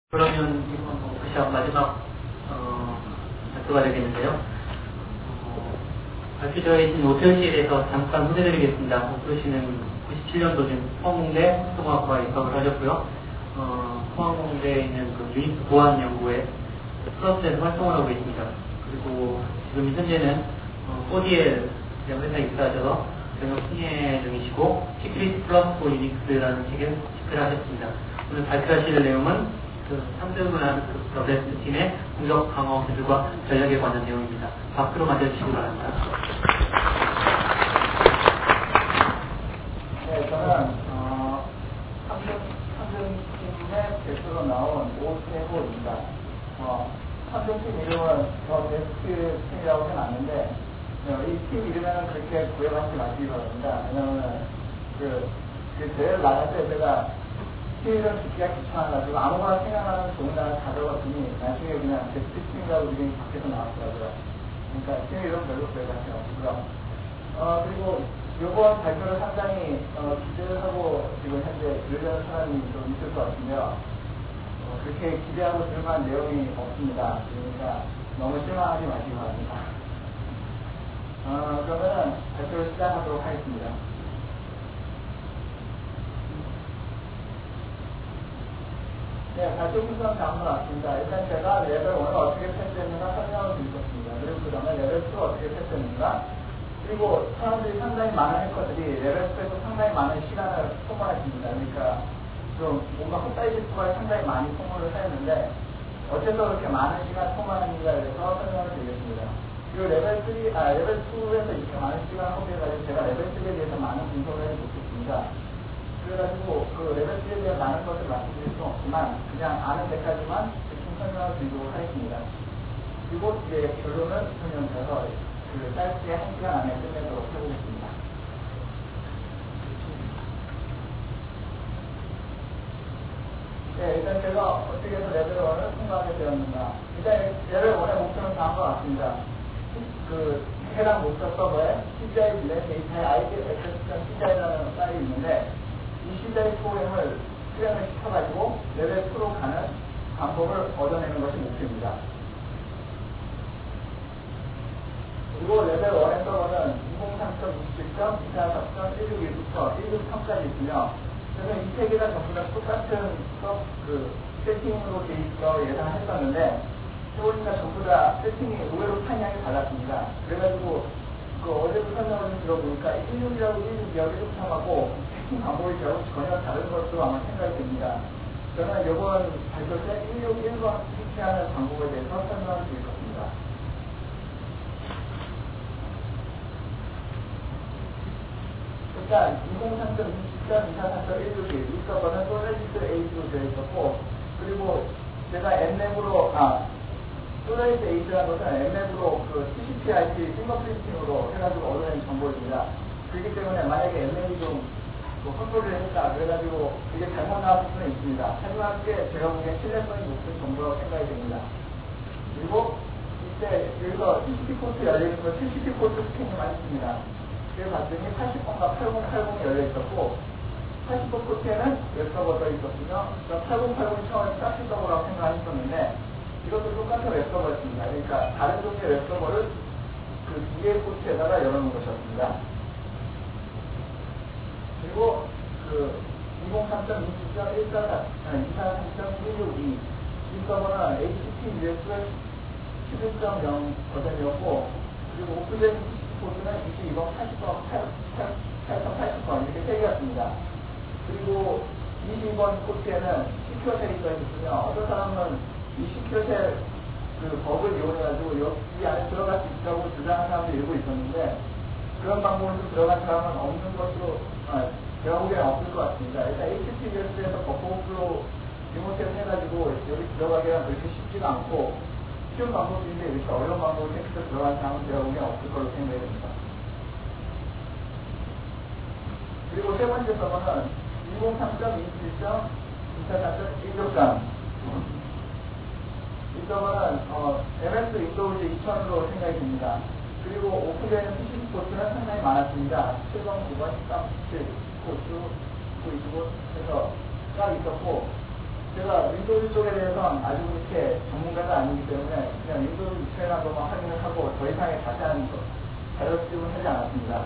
그러면 이번 마지막 발표가 되겠는데요. 발표자에 있는 오태훈씨에 대해서 잠깐 소개드리겠습니다. 오태훈씨는 97년도 지금 포항공대 수소공학과에 입학을 하셨고요. 포항공대에 있는 그 유니트 보안 연구에 플러스에서 활동을 하고 있습니다. 그리고 지금 현재는 코디엘이라는 회사에 입사하셔서 경영 승예 중이시고 시크릿 플러스 포 유닉스라는 책을 집필 하셨습니다. 오늘 발표하실 내용은 삼등을 하는 더베스트 팀의 공격 강화 기술과 전략에 관한 내용입니다. 박수로 맞아주시기 바랍니다. 네, 저는 삼등팀의 대표로 나온 오태호입니다. 삼등팀 이름은 더 베스트 팀이라고 해놨는데 이 팀 이름에는 그렇게 구애받지 마시기 바랍니다. 왜냐하면 그 대회를 나갈 때 제가 팀 이름 짓기가 귀찮아가지고 아무거나 생각나는 좋은 단어 다 적었더니 나중에 그냥 베스트 팀이라고 이름이 밖에서 나왔더라고요. 그러니까 팀 이름 별로 구애받지 마시고요. 그리고 이번 발표를 상당히 기대를 하고 지금 현재 들으려는 사람이 좀 있을 것 같은데요. 그렇게 기대하고 들을만한 내용이 없습니다. 그러니까 너무 실망하지 마시기 바랍니다. 그러면 발표를 시작하도록 하겠습니다. 네, 발표 순서는 다음과 같습니다. 일단 제가 레벨 1을 어떻게 패스했는가 설명을 드리겠습니다. 그리고 그 다음에 레벨 2를 어떻게 패스했는가, 그리고 사람들이 상당히 많은 해커들이 레벨 2에서 상당히 많은 시간을 소모했습니다. 그러니까 좀 뭔가 헛다이지수가 상당히 많이 소모를 했는데 어째서 그렇게 많은 시간 소모하는가에 대해서 설명을 드리겠습니다. 그리고 레벨 2에서 이렇게 많은 시간을 소비해가지고 제가 레벨 3에 대해서 많은 분석을 해보겠습니다. 그래가지고 그 레벨 3에 대한 많은 것을 말씀드릴 수는 없지만 그냥 아는 데까지만 대충 설명을 드리도록 하겠습니다. 그리고 이제 결론을 설명드려서 그 짧게 1시간 안에 끝내도록 해보겠습니다. 네, 일단 제가 어떻게 해서 레벨 1을 통과하게 되었는가. 일단 레벨 1의 목표는 다음과 같습니다. 그 해당 목표 서버에 CGI 빌레 데이터의 IDFS.CGI라는 파일이 있는데 이 CGI 프로그램을 실행을 시켜가지고 레벨 2로 가는 방법을 얻어내는 것이 목표입니다. 그리고 레벨 1의 서버는 203.27.244.161부터 163까지 있으며 그래서 이 세 개가 전부 다 똑같은 세팅으로 되어 있어 예상했었는데 해보니까 전부 다 세팅이 의외로 판량이 달랐습니다. 그래가지고 어제도 설명을 좀 들어보니까 16이라고 162하고 163하고 세팅 방법이 전혀 다른 것으로 아마 생각이 됩니다. 저는 이번 발표 때 161번 세팅하는 방법에 대해서 설명을 드릴 것입니다. 일단 203.20.244.161 이 서버는 솔레지스 8로 되어 있었고, 그리고 제가 N맵으로 솔레지스 8라는 것은 N맵으로 TCP/IP 핑거프린팅으로 해가지고 얻어낸 정보입니다. 그렇기 때문에 만약에 N맵이 좀 컨트롤을 했다 그래가지고 이게 잘못 나왔을 수는 있습니다. 하지만 꽤 제가 보기엔 신뢰성이 높은 정보라고 생각이 됩니다. 그리고 이때 여기서 TCP 포트 열려있는 거 TCP 포트 스캔이만 있습니다. 그래서 봤더니 80번과 8080이 열려있었고 80번 포트에는 웹서버가 있었으며 8080이 처음에 싹시 서버라고 생각했었는데 이것도 똑같은 웹서버였습니다. 그러니까 다른 종류의 웹서버를 그 두 개의 포트에다가 열어놓은 것이었습니다. 그리고 203.20.143.162 이 서버는 HTTP US의 11.0 버전이었고, 그리고 오픈된 포트는 22번, 80번, 880번 이렇게 세 개였습니다. 그리고 22번 포트에는 시큐어셀이 써있으며 어떤 사람은 이 시큐어셀 버그를 이용해가지고 이 안에 들어갈 수 있다고 주장하는 사람도 일부 있었는데 그런 방법으로 들어간 사람은 없는 것으로 제가 보기에는 없을 것 같습니다. 일단 HTTPS에서 버퍼오프로 리모트를 해가지고 여기 들어가기가 그렇게 쉽지가 않고 쉬운 방법인데 이렇게 어려운 방법을 택해서 들어간 사람은 제가 보기에는 없을 걸로 생각이 됩니다. 그리고 세 번째 서버는 203.27.244.163 이 서버는 MS 윈도우즈 2000으로 생각이 됩니다. 그리고 오픈되는 TCP 포트는 상당히 많았습니다. 7번, 9번, 13, 17, 19, 25 해서 딱 있었고 제가 윈도우즈 쪽에 대해서는 아주 그렇게 전문가가 아니기 때문에 그냥 윈도우즈 익스트라는 것만 확인을 하고 더 이상의 자세한 자료 수집은 하지 않았습니다.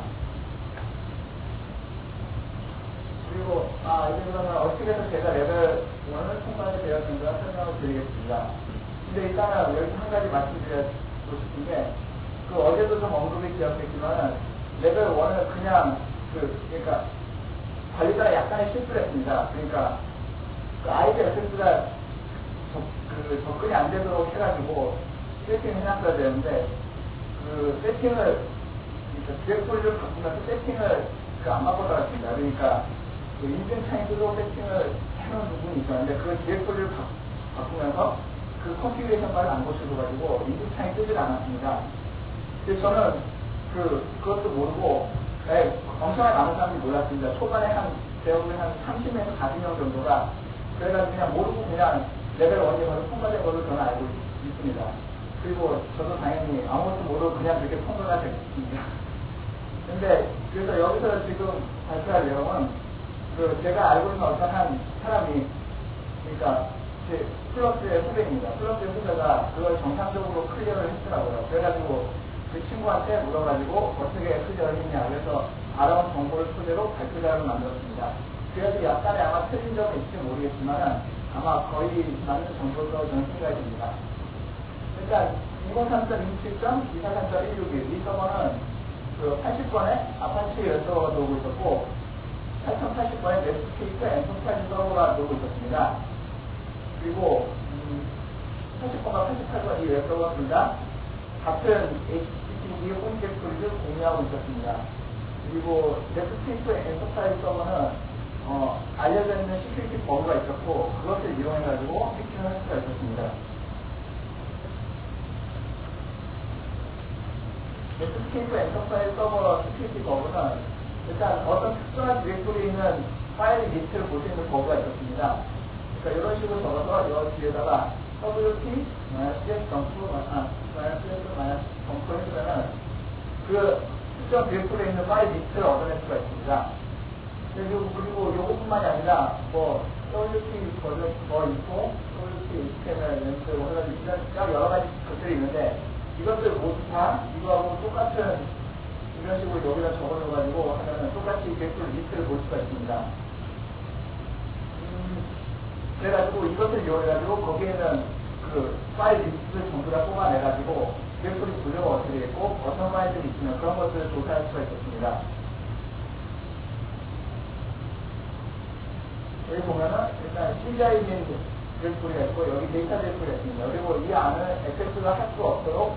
그리고 이제 그러면 어떻게 해서 제가 레벨 1을 통과하게 되었는가 설명을 드리겠습니다. 근데 일단은 여기 한 가지 말씀드리고 싶은 게 어제도 좀 언급이 되었겠지만 레벨 1을 그냥 그러니까 관리가 약간의 실수를 했습니다. 그러니까 IP 액세스가 접근이 안 되도록 해가지고 세팅을 해놨어야 되는데 세팅을 그러니까 디렉토리를 바꾸면서 세팅을 안 바꿔달았습니다. 그러니까 인증창에 뜨고 세팅을 해놓은 부분이 있었는데 그 디렉토리를 바꾸면서 그 컨피그레이션 파일을 안 고쳐줘가지고 인증창에 뜨질 않았습니다. 근데 저는 그것도 모르고 엄청나게 많은 사람들이 몰랐습니다. 초반에 제가 보기엔 한 30명에서 40명 정도가 그래가지고 그냥 모르고 그냥 레벨 1이 바로 통과된 것을 저는 알고 있습니다. 그리고 저도 당연히 아무것도 모르고 그냥 그렇게 통과가 됐습니다. 근데 그래서 여기서 지금 발표할 내용은 제가 알고 있는 어떤 한 사람이 그러니까 제 플러스의 후배입니다. 플러스의 후배가 그걸 정상적으로 클리어를 했더라고요. 그래가지고 그 친구한테 물어가지고 어떻게 클리어를 했냐. 그래서 알아온 정보를 토대로 발표자를 만들었습니다. 그래서 약간의 아마 틀린 점은 있을지 모르겠지만 아마 거의 맞는 정보로 저는 생각이 듭니다. 그러니까 2033.27점, 243.161 이 서버는 80번에 아파치 서버가 들어오고 있었고 8080번에 네트스케이프 엔터프라이즈 서버가 들어오고 있었습니다. 그리고 80번과 88번 이 웹서버입니다. 같은 HTTP 홈게이트를 공유하고 있었습니다. 그리고 네트스케이프 엔터프라이즈 서버는 알려져 있는 시큐리티 버그가 있었고 그것을 이용해가지고 해킹을 할 수가 있었습니다. 네트스케이프 엔터프라이즈 서버 시큐리티 버그는 일단 어떤 특정한 디렉토리에 있는 파일 리스트를 볼 수 있는 버그가 있었습니다. 그러니까 이런 식으로 적어서 여기 뒤에다가 wp cs 점프 해주면은 그 특정 디렉토리에 있는 파일 리스트를 얻어낼 수가 있습니다. 그리고 요것뿐만이 아니라 WP 버전 있고 WP HTML 렌즈고 해가지고 이런 여러 가지 것들이 있는데 이것들 모두 다 이거하고 똑같은 이런 식으로 여기다 적어줘가지고 하면은 똑같이 디렉토리 리스트를 볼 수가 있습니다. 그래가지고 이것을 이용해가지고 거기에는 파일 리스트를 전부 다 뽑아내가지고 디렉토리 분류가 어떻게 됐고 어떤 파일들이 있으면 그런 것들을 조사할 수가 있었습니다. 여기 보면은 일단 CGI인 디렉토리가 있고 여기 데이터 디렉토리가 있습니다. 그리고 이 안을 액세스가 할 수 없도록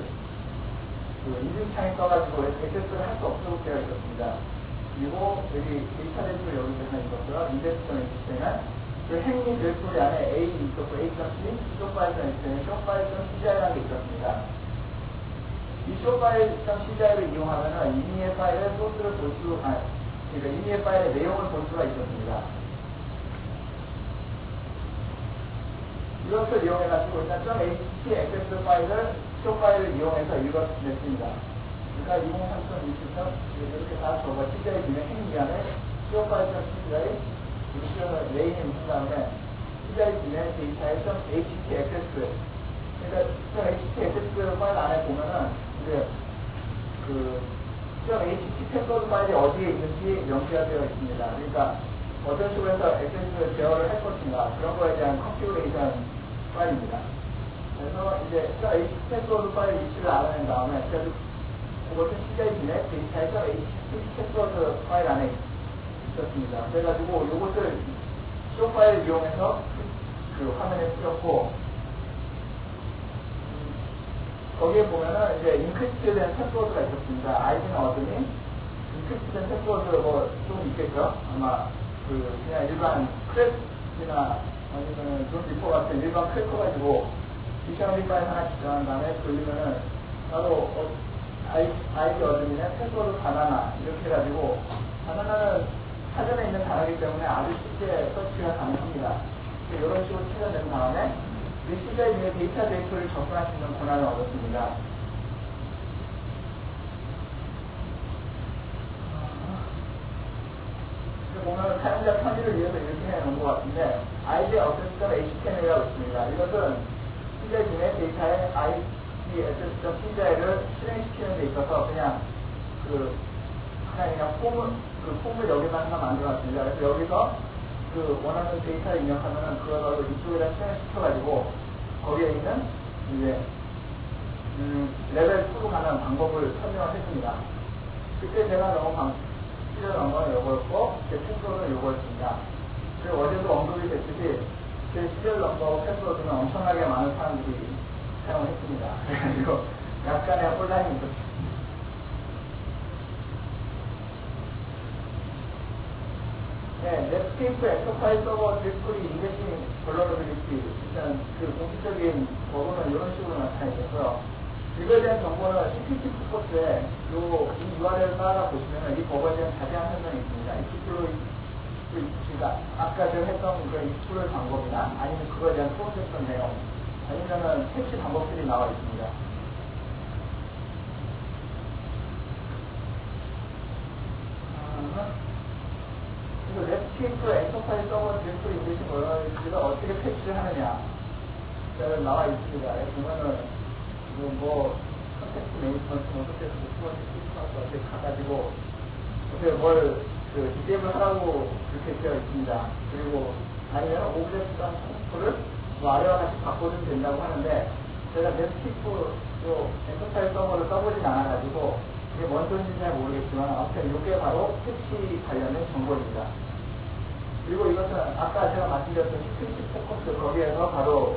인증창에 써가지고 액세스를 할 수 없도록 되어 있었습니다. 그리고 여기 데이터 디렉토리 여기 있었고요. 인덱스.html 그 행위 디렉토리 안에 A 있었고 A.c, showfile.html, showfile.cgi라는 게 있었습니다. 이 showfile.cgi를 이용하면은 이미의 파일의 소스를 그러니까 이미의 파일의 내용을 볼 수가 있었습니다. 이것을 이용해가지고 일단 .ht 액세스 파일을 쇼 파일을 이용해서 읽어냈습니다. 그러니까 2003.27점 이렇게 다 적어 CGI 중에 행위 안에 쇼 파일.cgi 이렇게 네임을 묻은 다음에 CGI 중에 데이터의 .ht 액세스 그러니까 .ht 액세스 파일 안에 보면은 이제 .ht 패스워드 파일이 어디에 있는지 명시가 되어 있습니다. 그러니까 어떤 식으로 해서 액세스 제어를 할 것인가 그런 거에 대한 컨피그레이션 파일입니다. 그래서 이제 HT 패스워드 파일 위치를 알아낸 다음에 그것은 CGI 중에 데이터에서 HT 패스워드 파일 안에 있었습니다. 그래가지고 이것을 쇼 파일을 이용해서 화면에 뿌렸고 거기에 보면은 이제 인크립트 된 패스워드가 있었습니다. 아이디는 얻으니 인크립트 된 패스워드 좀 있겠죠? 아마 그냥 일반 크래프나 아니면 존 리퍼 같은 일반 크래커 가지고 디셔너리 파일 하나 지정한 다음에 돌리면은 바로 아이디 얻으면 패스워드 바나나 이렇게 해가지고 바나나는 사전에 있는 단어이기 때문에 아주 쉽게 서치가 가능합니다. 이런 식으로 찾아낸 다음에 이 CGI 중에 데이터 데이터를 접근할 수 있는 권한을 얻었습니다. 보면 사용자 편의를 위해서 이렇게 해놓은 것 같은데 ID access.html이라고 있습니다. 이것은 PJ 중에 데이터의 ID access.pj를 실행시키는 데 있어서 그냥 폼을 여기다 하나 만들어놨습니다. 그래서 여기서 원하는 데이터를 입력하면은 그걸 이쪽에다 실행시켜가지고 거기에 있는 이제 레벨 2로 가는 방법을 설명을 했습니다. 그때 제가 시절한 건 요거였고, 제 패스워드는 요거였습니다. 그리고 어제도 언급이 됐듯이, 제 시절 넘버 패스워드는 엄청나게 많은 사람들이 사용을 했습니다. 그래가지고, 약간의 혼란이 있었습니다. 네, 넷스케이프 엑서파일 서버 디렉토리 인덱싱 벌러러빌리티, 일단 공식적인 버그는 이런 식으로 나타나있고요. 이거에 대한 정보는 CPT 포커스에 이 URL을 따라 보시면 이 버거에 대한 자세한 설명이 있습니다. 그러니까 아까 제가 했던 그 익스플로이 방법이나 아니면 그거에 대한 프로세스 내용 아니면은 패치 방법들이 나와 있습니다. 그리고 넷스케이프 엑서파일 서버 디렉토리 인덱싱 벌러러빌리티가 어떻게 패치를 하느냐 나와 있습니다. 보면은 컨텍스트 매니지먼트, 컨텍스트 시스템하고 어떻게 가가지고, 어떻게 DBM을 하라고 그렇게 되어 있습니다. 그리고, 아니면 오브젝트랑 컨트롤을 아래와 같이 바꿔주면 된다고 하는데, 제가 넷스케이프, 엑서파일 서버를 써보진 않아가지고, 이게 뭔 소리인지 잘 모르겠지만, 아무튼 이게 바로 패치 관련된 정보입니다. 그리고 이것은 아까 제가 말씀드렸던 시크릿 포커스, 거기에서 바로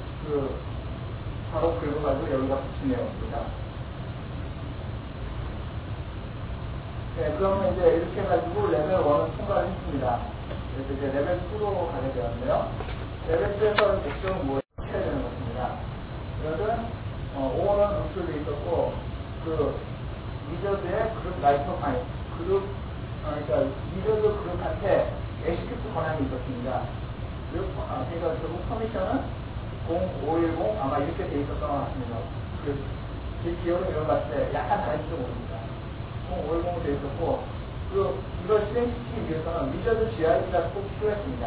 긁어가지고 여기다 붙인 내용입니다. 네, 그러면 이제 이렇게 해가지고 레벨 1은 통과를 했습니다. 그래서 이제 레벨 2로 가게 되었네요. 레벨 2에서 목적은 뭐 해야 되는 것입니다. 이것은, 오원은 루트도 있었고, 위저드의 그룹 라이터 파일, 그러니까 위저드 그룹한테 엑시큐트 권한이 있었습니다. 그러니까 결국 퍼미션은 0510 아마 이렇게 돼 있었던 것 같습니다. 제 기억은 이런 것 같은데 약간 다른지도 모릅니다. 0510으로 돼 있었고 이걸 실행시키기 위해서는 위저드 GID가 꼭 필요했습니다.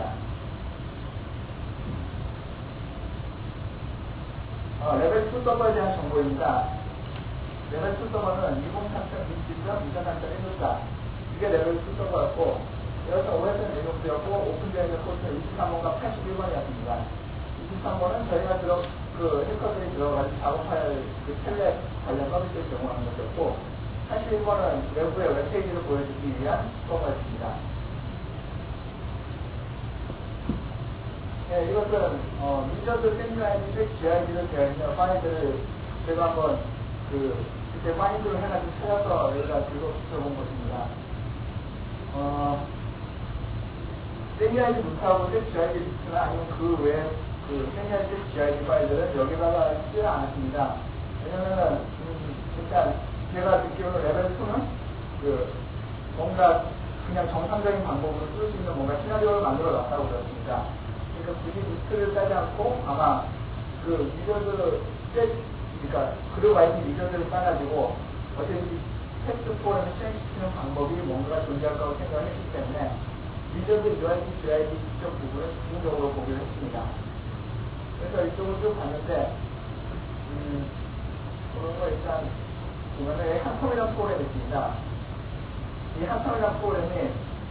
레벨 2 서버에 대한 정보입니다. 레벨 2 서버는 2033.20.2033.14 이게 레벨 2 서버였고 여기서 OS는 내용되었고 오픈되어 코드는 23번과 81번이었습니다. 23번은 저희가 해커들이 들어가지고 작업할 텔넷 관련 서비스를 제공하는 것이었고 81번은 외부의 웹페이지를 보여주기 위한 서버였습니다. 네, 이것은 위저드 샌드라이드 GID를 제어하는 파일들을 제가 한번 그때 파인드를 해가지고 찾아서 여기다 적어본 것입니다. 샌드라이드 루트하고 GID 루트나 아니면 그 외에 샌드라이드 GID 파일들은 여기다가 쓰지 않았습니다. 왜냐면은 일단 제가 듣기로는 레벨 2는 뭔가 그냥 정상적인 방법으로 쓸 수 있는 뭔가 시나리오를 만들어 놨다고 그랬습니다. 그러니까 굳이 루트를 짜지 않고 아마 유저들 그러니까 그룹 아이디 유저들을 따가지고 어쨌든 텍스트 포럼을 실행시키는 방법이 뭔가 존재할 거라고 생각을 했기 때문에 유저들 UID, GID 직접 부분을 집중적으로 보기로 했습니다. 그래서 이쪽을 쭉 봤는데 그런 거 일단 보면은 한텀이라는 프로그램이 있습니다. 이 한텀이라는 프로그램이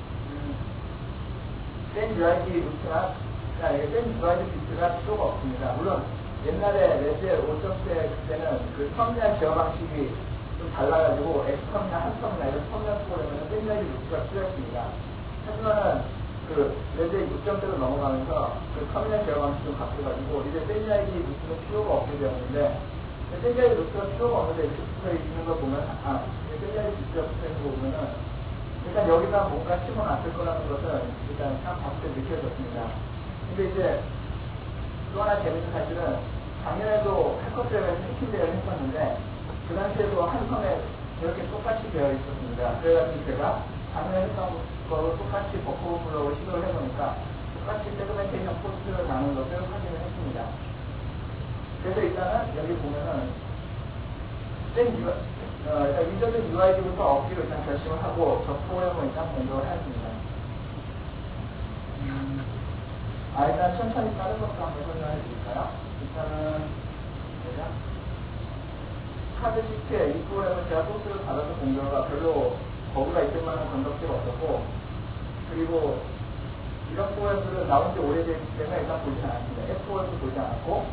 센 UID 루트나 센 UID 비트가 필요가 없습니다. 물론 옛날에 레드의 5.0대 그때는 그 터미널 제어 방식이 좀 달라가지고 X터미널, 한터미널 이런 터미널 프로그램에는 센 UID 루트가 필요했습니다. 하지만은 레드의 6.0대로 넘어가면서 터미널 제어 방식이 좀 바뀌어가지고 이제 센 UID 루트는 필요가 없게 되었는데 센 UID 루트가 필요가 없는데 이렇게 붙어 있는 거 보면 센 UID 루트가 붙어 있는 거 보면은 일단 여기다 뭔가 심어놨을 거라는 것은 일단 딱 봤을 때 느껴졌습니다. 근데 이제 또 하나 재밌는 사실은 작년에도 해커스랩에서 해킹 대회를 했었는데 그 당시에도 한 선에 저렇게 똑같이 되어 있었습니다. 그래가지고 제가 작년에 했던 거로 똑같이 버퍼 오버플로우를 시도를 해보니까 똑같이 세그멘테이션 포스트를 나눈 것을 확인을 했습니다. 그래서 일단은 여기 보면은 유저들 UID부터 얻기로 일단 결심을 하고 저 프로그램을 일단 공격을 했습니다. 일단 천천히 다른 것도 한번 설명해 드릴까요? 일단은, 뭐냐? 카드 시트에 이 프로그램은 제가 소스를 받아서 본 결과 별로 버그가 있을 만한 건덕지가 없었고, 그리고 이런 프로그램들은 나온 지 오래됐기 때문에 일단 보진 않았습니다. F4에서 보지 않았고,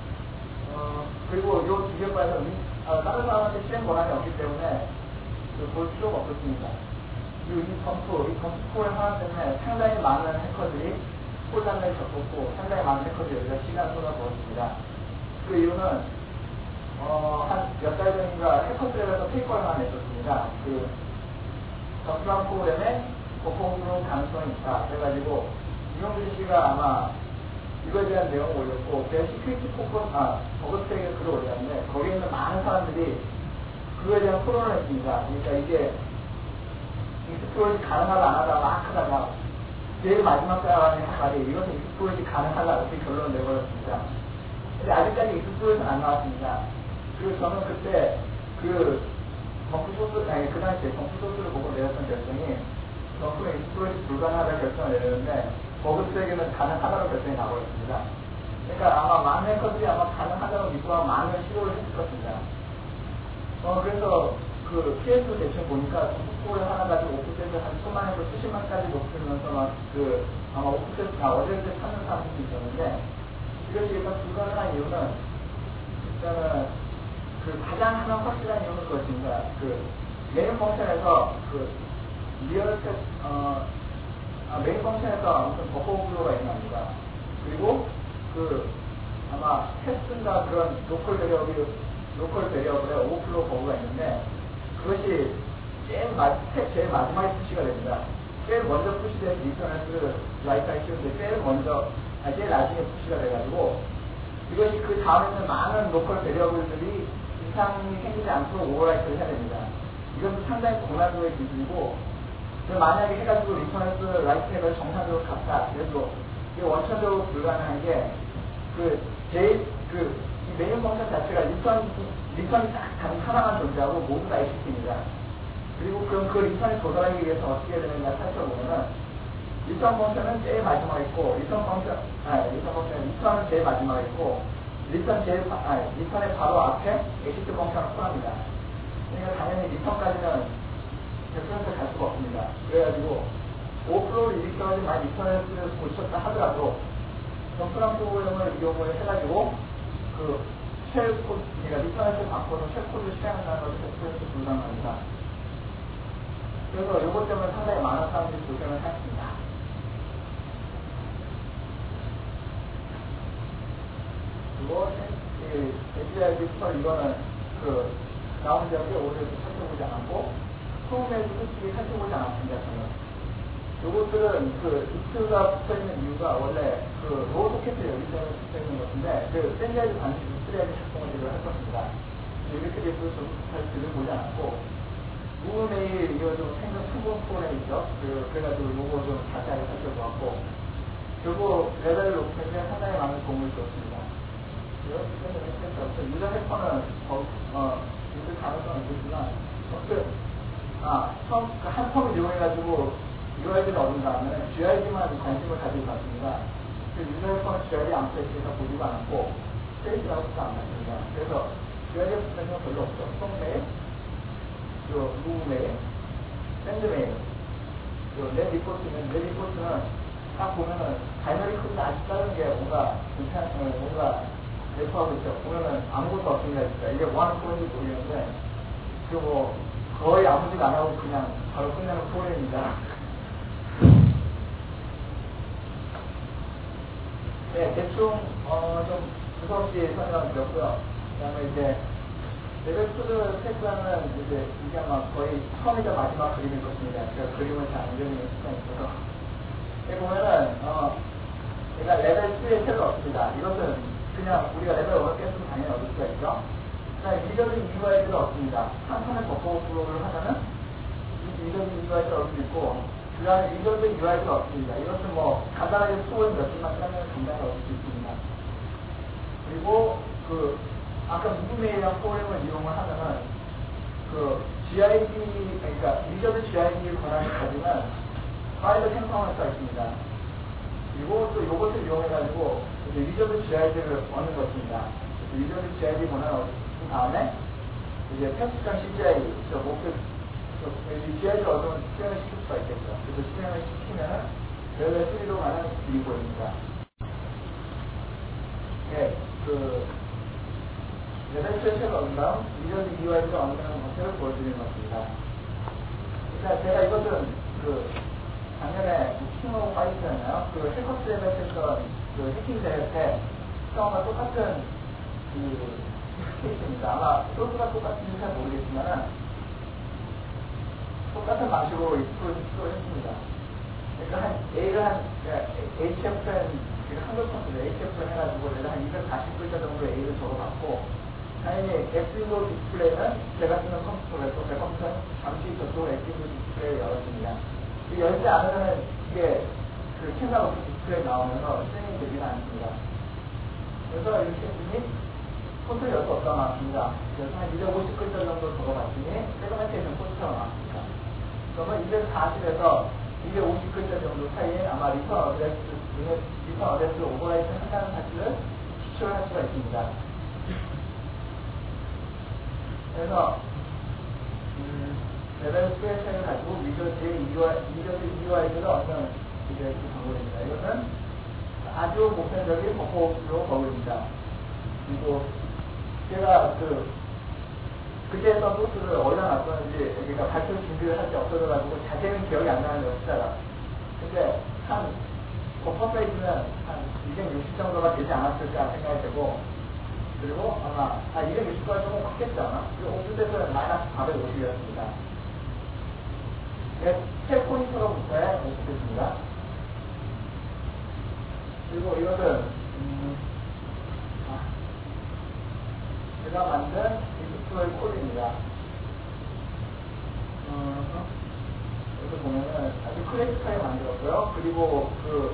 그리고 요 두 개과에서 다른 사람한테 실행 권한이 없기 때문에 볼 필요가 없었습니다. 그리고 이 검프 프로그램 하나 때문에 상당히 많은 해커들이 혼란을 겪었고, 상당히 많은 해커들이 여기다 시간을 쏟아부었습니다. 그 이유는, 한 몇 달 전인가 해커들에서 페이퍼를 하나 냈었습니다. 그, 검프한 프로그램에 버퍼오버로 가능성이 있다. 그래가지고, 이용준 씨가 아마 이거에 대한 내용을 올렸고, 제가 시큐리티 버그 트랙에 글을 올렸는데, 거기에 있는 많은 사람들이 그거에 대한 토론을 했습니다. 그러니까 이게, 익스플로이트 가능하다 안 하다 막 하다가, 제일 마지막 사람이 한 말이 이것은 익스플로이트 가능하다 이렇게 결론을 내버렸습니다. 근데 아직까지 익스플로이트는 안 나왔습니다. 그리고 저는 그때 그 당시에 정프 소스를 보고 내렸던 결정이 정프는 익스플로이트 불가능하다고 결정을 내렸는데 버그 트랙에는 가능하다고 결정이 나버렸습니다. 그러니까 아마 많은 해커들이 아마 가능하다고 믿고 많은 시도를 했을 것입니다. 그래서 그 PS도 대충 보니까 정프를 하나 가지고 오프셋을 한 10만에서 수십만 까지 높이면서 막 아마 오프셋 어제를 찾는 사람들도 있었는데 이것이 일단 불가능한 이유는 일단은 그 가장 하나 확실한 이유는 그것입니다. 그 메인 펑션에서 그 메인 펑션에서 아무튼 버퍼 오버로가 일어납니다. 그리고 그 아마 테스트인가 그런 로컬 베리어블에 오버플로우 버그가 있는데 그것이 제일 마지막에 푸시가 됩니다. 제일 먼저 푸시된 인터넷을 라이트하기 쉬운데 제일 나중에 푸시가 돼가지고 이것이 그 다음에 있는 많은 로컬 베리어블들이 이상이 생기지 않도록 오버라이트를 해야 됩니다. 이것은 상당히 고난도의 기술이고 만약에 해가지고 인터넷 라이트를 정상적으로 갔다 그래도 이게 원천적으로 불가능한 게 이 메인 펑션 자체가 리턴이 딱 하나만 존재하고 모두 다 HTTP입니다. 그리고 그럼 그 리턴에 도달하기 위해서 어떻게 해야 되는가 살펴보면은 리턴 펑션은 제일 마지막에 있고 리턴은 제일 마지막에 있고 리턴의 바로 앞에 exit 펑션을 포함합니다. 그러니까 당연히 리턴까지는 100% 갈 수가 없습니다. 그래가지고 오프로를 일으켜가지고 만약 리턴을 고쳤다 하더라도 정프랑 프로그램을 이용을 해가지고 그 쉘 코드, 그러니까 리턴을 바꿔서 쉘 코드를 실행한다는 것이 100% 불가능합니다. 그래서 이것 때문에 상당히 많은 사람들이 고생을 했습니다. 그리고 SID 이거는 나온 지역에 오래도 살펴보지 않았고 처음에도 솔직히 살펴보지 않았습니다. 저는. 요것들은 이트가 붙어있는 이유가 원래 로우 소켓을 여기 때문에 붙어있는 것인데 샌드라이드 반드시 루트라이드 작동을 제가 할 것입니다. 이렇게 돼서 좀 잘 들어보지 않았고 무브메일 이거 좀 성공 프로그램이죠. 그래가지고 요거 좀 자세하게 살펴보았고 결국 레벨을 높이는데 상당히 많은 도움을 주었습니다. 유저 해커는 있을 가능성은 있겠지만 한 텀을 이용해가지고 UID를 얻은 다음에 GID만 관심을 가지고 갔습니다. 유저 해커는 GID 암프레시에서 보지도 않았고 페이스라고도 안 봤습니다. 그래서 GID 붙는 별로 없죠. 톡메일, 무브메일, 샌드메일, 내 리포트는 딱 보면은 바이너리 코드가 아주 작은 게 뭔가 레퍼하고 있죠. 보면은 아무것도 없습니다. 진짜. 이게 뭐 하는 프로그램인지 모르겠는데, 거의 아무 짓 안 하고 그냥 바로 끝내는 프로그램입니다. 네, 대충, 좀 두서없이 설명드렸고요. 그 다음에 이제, 레벨 2를 테스트하는 이게 아마 거의 처음이자 마지막 그림일 것입니다. 제가 그림을 잘 안 그리는 습관이 있어서. 여기 보면은, 제가 레벨 2의 셀을 얻습니다. 이것은 그냥 우리가 레벨 5를 깼으면 당연히 얻을 수가 있죠. 그 다음에 미적인 UID를 얻습니다. 한 턴의 버퍼 프로그램을 하면은 미적인 UID를 얻을 수 있고, 그 다음에 미적인 UID를 얻습니다. 이것은 간단하게 프로그램 몇 개만 짜면 간단하게 얻을 수 있습니다. 그리고 아까 무브메일이라는 프로그램을 이용을 하면은 GID, 그러니까 미적인 GID 권한을 가지면 파일을 생성할 수가 있습니다. 요것을 이용해가지고 리저드 GID를 얻는 것입니다. 리저드 GID 번호를 얻은 다음에 이제 패스랑 CGI 목표 GID를 얻으면 실행을 시킬 수가 있겠죠. 그래서 실행을 시키면은 레벨 3로 가는 길이 보입니다. 네, 레벨 3를 얻은 다음 리저드 UI를 얻는 것을 보여드리는 것입니다. 그러니까 제가 이것은 작년에 킹오 파이트였나요? 해커스랩에서 했던 해킹 대회 때 처음과 똑같은 케이스입니다. 아마 소스가 똑같은지 잘 모르겠지만은 똑같은 방식으로 입수를 했습니다. 그러니까 A를 HFN 한글 컴퓨터 HFN 해가지고 내가 한 240글자 정도의 A를 적어봤고 당연히 엑스윈도우 디스플레이는 제가 쓰는 컴퓨터에서 제 컴퓨터는 잠시 저쪽 엑스윈도우 디스플레이를 열었습니다. 열지 않으면 이게 캔다고 디스플레이 나오면서 실행이 되지는 않습니다. 그래서 이렇게 했더니 폰트를 열 수 없다 나왔습니다. 그래서 한 250글자 정도 적어봤더니 세그멘테이션 폰트가 나왔습니다. 그러면 240에서 250글자 정도 사이에 아마 리턴 어드레스를 오버라이트 한다는 사실을 추출을 할 수가 있습니다. 그래서 레벨 2의 책을 가지고 리저드 UI를 얻는 이제 방법입니다. 이거는 아주 보편적인 버퍼로 버블입니다. 그리고 제가 그때 했던 소스를 어디다 놨었는지 그러니까 발표 준비를 할 때 없어져가지고 자세히는 기억이 안 나는데 숫자가. 근데 한 버퍼 페이지는 한 260 정도가 되지 않았을까 생각이 되고 그리고 아마 260까지 조금 컸겠지 않아? 그리고 오픈셋은 마이너스 450이었습니다. 세 포인트로부터의 오픈셋입니다. 그리고 이것은 제가 만든 익스플로이 코드입니다. 여기 보면은 아주 클래식하게 만들었고요. 그리고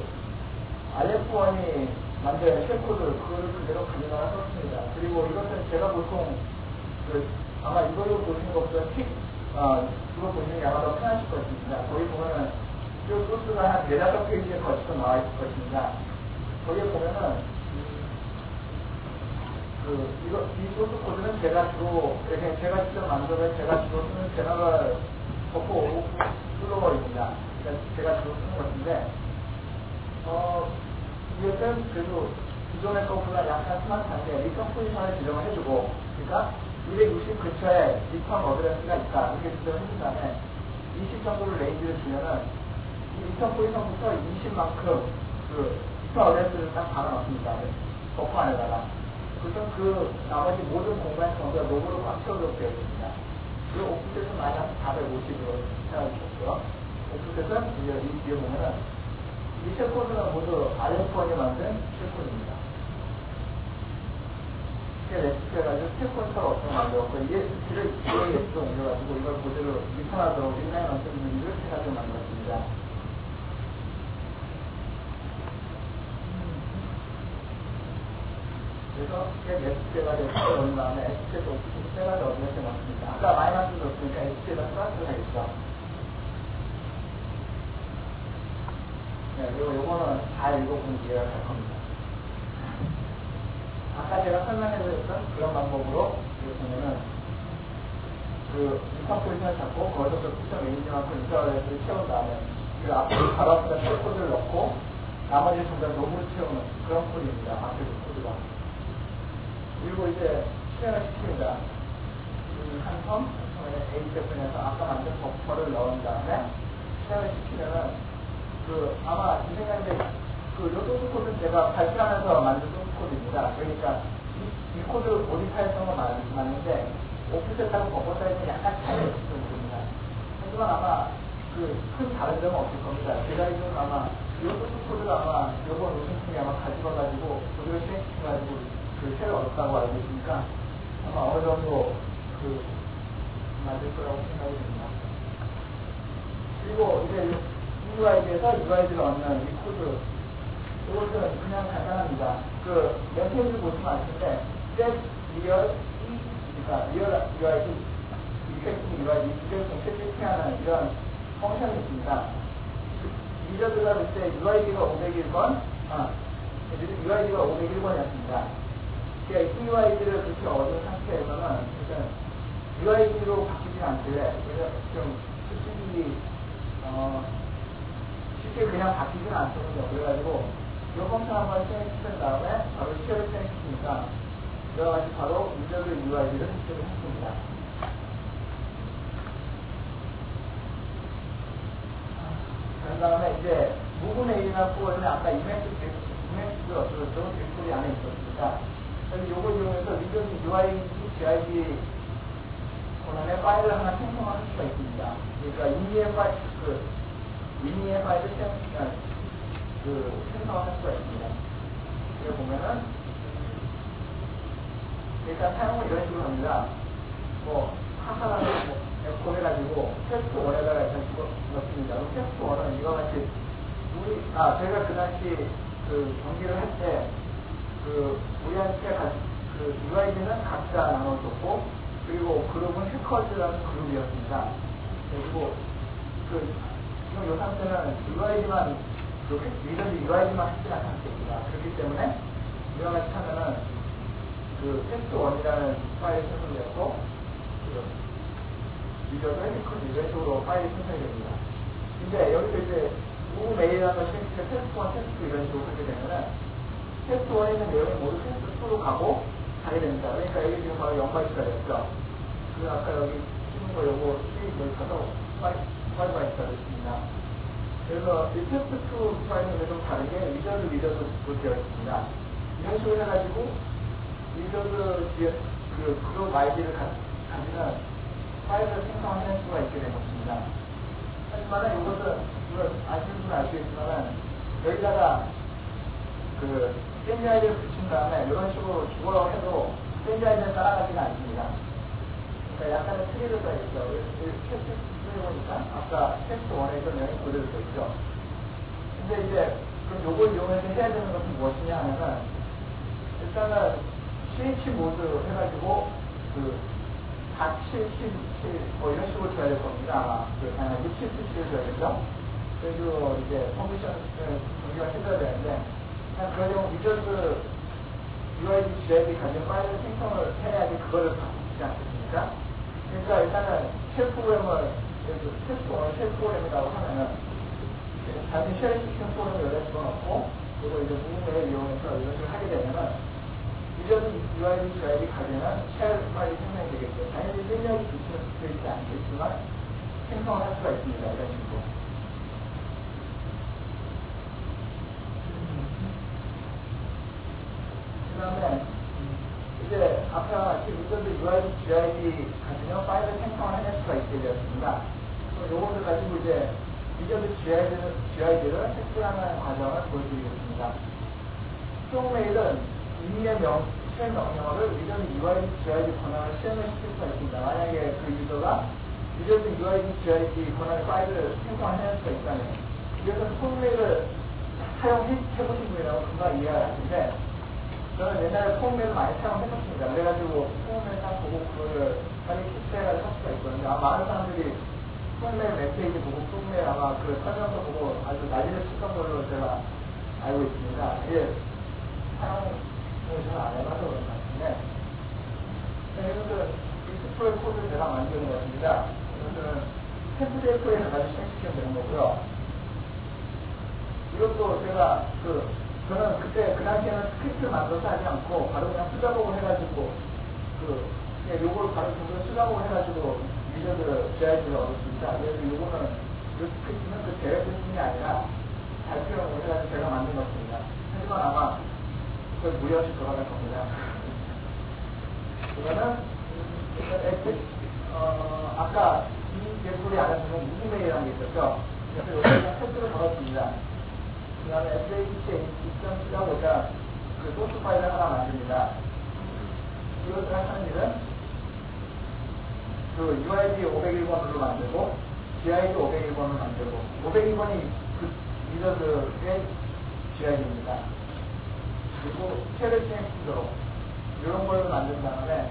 RF1이 만든 쉘코드 그거를 그대로 가져다가 썼습니다. 그리고 이것은 제가 보통 아마 이걸로 보시는 것보다 이거 보시는 게 아마 더 편하실 것입니다. 거기 보면은 이 소스가 한 4-5페이지에 걸쳐서 나와 있을 것입니다. 거기에 보면은 이 소스 코드는 제가 직접 만들어 제가 주로 쓰는 제너럴 버퍼 오버플로어입니다. 제가 주로 쓰는 것인데 이것은 그래도 기존의 것보다 약간 스마트한데 리턴 포지션을 지정을 해주고 그러니까 260 근처에 리턴 어드레스가 있다 이렇게 지정을 해준 다음에 20 정도를 레인지를 주면은 이 리턴 포지션부터 20만큼 리턴 어드레스를 딱 박아놨습니다. 버퍼 안에다가 그래서 나머지 모든 공간 전부 다 로그로 꽉 채워도록 되어 있습니다. 그리고 오프셋은 마이너스 450으로 생각해주셨고요. 오프셋은 이 뒤에 보면은 이 쉘코드는 모두 RF1이 만든 쉘코드입니다. 이게 레시피해가지고 쉘코드를 어떻게 만들었고 ESP를 EAS로 옮겨가지고 이걸 그대로 리턴하도록 인라인 언센트를 해가지고 만들었습니다. 그래서 이게 레시피해가지고 SP를 넣은 다음에 SP에서 오프셋 해가지고 어드레스에 넣습니다. 아까 마이너스 넣었으니까 SP에다 플러스가 있죠. 네, 그리고 요거는 잘 읽어보면 이해가 갈 겁니다. 아까 제가 설명해드렸던 그런 방법으로, 여기 보면은, 리턴 포지션을 잡고, 거기서 쿠션 메인지만큼 인터넷을 채운 다음에, 그 앞으로 바로 앞에다 쉘코드를 넣고, 나머지 전부 다 로그로 채우는 그런 코드입니다. 마켓 코드가. 그리고 이제 실행을 시킵니다. 한 섬, HFN에서 아까 만든 버퍼를 넣은 다음에, 실행을 시키면은, 아마 이 생각인데, 요 소스 코드는 제가 발표하면서 만든 소스 코드입니다. 그러니까, 이 코드 모디파이했던 건 맞는데, 오프셋하고 버퍼 사이즈는 약간 차이가 있을 겁니다. 하지만 아마, 큰 다른 점은 없을 겁니다. 제가 알기로는 아마, 요 소스 코드가 아마, 요번 우승팀이 아마 가지고가지고, 그대로 실행시켜가지고, 쉘을 얻었다고 알고 있으니까, 아마 어느 정도, 맞을 거라고 생각이 듭니다. 그리고 이제, UID에서 UID를 얻는 이 코드 이것은 그냥 간단합니다. 몇 페이지 보시면 아시는데 set real 그러니까 real UID effective UID 이걸 공식 실행하는 이런 펑션이 있습니다. 이 리저드가 그때 UID가 501번, UID가 501번이었습니다. 그러니까 UID를 그렇게 얻은 상태에서는 일단 UID로 바뀌지 않길래 좀 솔직히 쉽게 그냥 바뀌지는 않거든요. 그래가지고 이 펑션 한번 실행시킨 다음에 바로 시험을 실행시키니까 여러 가지 바로 리저드 UID를 설정을 했습니다. 그 다음에 이제 mov은 A나 for는 아까 이맥스도 어쩌고저쩌고 빅토리 안에 있었습니다. 그래서 요걸 이용해서 리저드 UID, GID 권한의 파일을 하나 생성할 수가 있습니다. 그러니까 이미의 파일을 생성할 수가 있습니다. 여기 보면은 일단 사용을 이런 식으로 합니다. 하나를 에코 해가지고 테스트 1에다가 일단 넣습니다. 테스트 1은 이와 같이 저희가 그 당시 경기를 할 때 우리한테 UID는 각자 나눠줬고 그리고 그룹은 해커즈라는 그룹이었습니다. 그리고 지금 이 상태는 UID만 리더지 UID만 확실한 상태입니다. 그렇기 때문에 이와 같이 하면은 테스트 1이라는 파일이 생성되었고 리더지 해커즈 이런 식으로 파일이 생성이 됩니다. 근데 여기서 이제 무브 메일이라는 걸 실행시켜 테스트 1, 테스트 2 이런 식으로 하게 되면은 테스트 1에 있는 내용이 모두 테스트 2로 가게 됩니다. 그러니까 여기 지금 바로 0바이트가 됐죠. 그리고 아까 여기 찍은 거 요거 여기 가서 5바이트가 됐습니다. 그래서 이 테스트 2 파일은 좀 다르게 리더드로 되어 있습니다. 이런 식으로 해가지고 리더드 그룹 아이디를 가지는 파일을 생성할 수가 있게 된 것입니다. 하지만 이것은 아시는 분은 알 수 있지만 여기다가 샌드 아이디를 붙인 다음에 이런 식으로 주어라고 해도 샌드 아이디는 따라가지는 않습니다. 그러니까 약간의 트리를 써야겠죠. 테스트 3 보니까 아까 테스트 1에 있던 내용이 그대로 써있죠. 근데 이제 그럼 요걸 이용해서 해야 되는 것은 무엇이냐 하면은 일단은 CH 모드 해가지고 각 7 이런 식으로 줘야 될 겁니다. 아마 6777을 줘야겠죠. 그리고 이제 퍼미션을 정리가 해줘야 되는데 그러려면 리저드 UID, GID 가진 파일을 생성을 해야지 그거를 바꾸지 않겠습니까? 그러니까 일단은 쉘 프로그램을 테스트 1 쉘 프로그램이라고 하면은 단순히 쉘 시스템 프로그램을 열어 집어넣고 그리고 이제 무브메일 이용해서 이런 식으로 하게 되면은 리저드 UID, GID 가지는 쉘 파일이 생성이 되겠죠. 당연히 생략이 되지 않겠지만 생성을 할 수가 있습니다. 이런 식으로. 그 다음에 이제 아까 같이 리저드 UID, GID 가지면 파일을 생성을 해낼 수가 있게 되었습니다. 요것을 가지고 이제 리저드 GID를 획득하는 과정을 보여드리겠습니다. 스톡메일은 이미의 실행 명령어를 리저드 UID, GID 권한을 실행을 시킬 수가 있습니다. 만약에 그 유저가 리저드 UID, GID 권한의 파일을 생성을 해낼 수가 있다면 그래서 스톡메일을 사용해보신 분이라고 금방 이해가 가는데 저는 옛날에 폼메일을 많이 사용했었습니다. 그래가지고 폼메일 딱 보고 그거를 빨리 캡처해가지고 할 수가 있거든요. 많은 사람들이 폼메일 웹페이지 보고 폼메일 아마 그 설명서 보고 아주 난리를 쳤던 걸로 제가 알고 있습니다. 이게 사용을 저는 안 해봐서 그런 것 같은데 이것은 익스플로이 코드를 제가 만드는 것입니다. 이것은 템플릿에 가지고 실행시키면 되는 거고요. 이것도 제가 저는 그때 그 당시에는 스크립트를 만들어서 하지 않고 바로 그냥 수작업을 해가지고 요걸 바로 수작업을 해가지고 리저드 GID를 얻었습니다. 그래서 요거는 스크립트는 대회 수준이 아니라 발표용으로 해가지고 제가 만든 것입니다. 하지만 아마 그걸 무리없이 돌아갈 겁니다. 이거는 아까 이 예술이 안에서는 무브메일이라는 게 있었죠. 그래서 여기서 테스트를 걸었습니다. 그 다음에 SHA 입점시켜보자 소스 파일을 하나 만듭니다. 이것을 하는 일은 UID 501번으로 만들고 GID 501번을 만들고 501번이 리더드의 GID입니다. 그리고 쉘을 실행시키도록 이런 걸 만든 다음에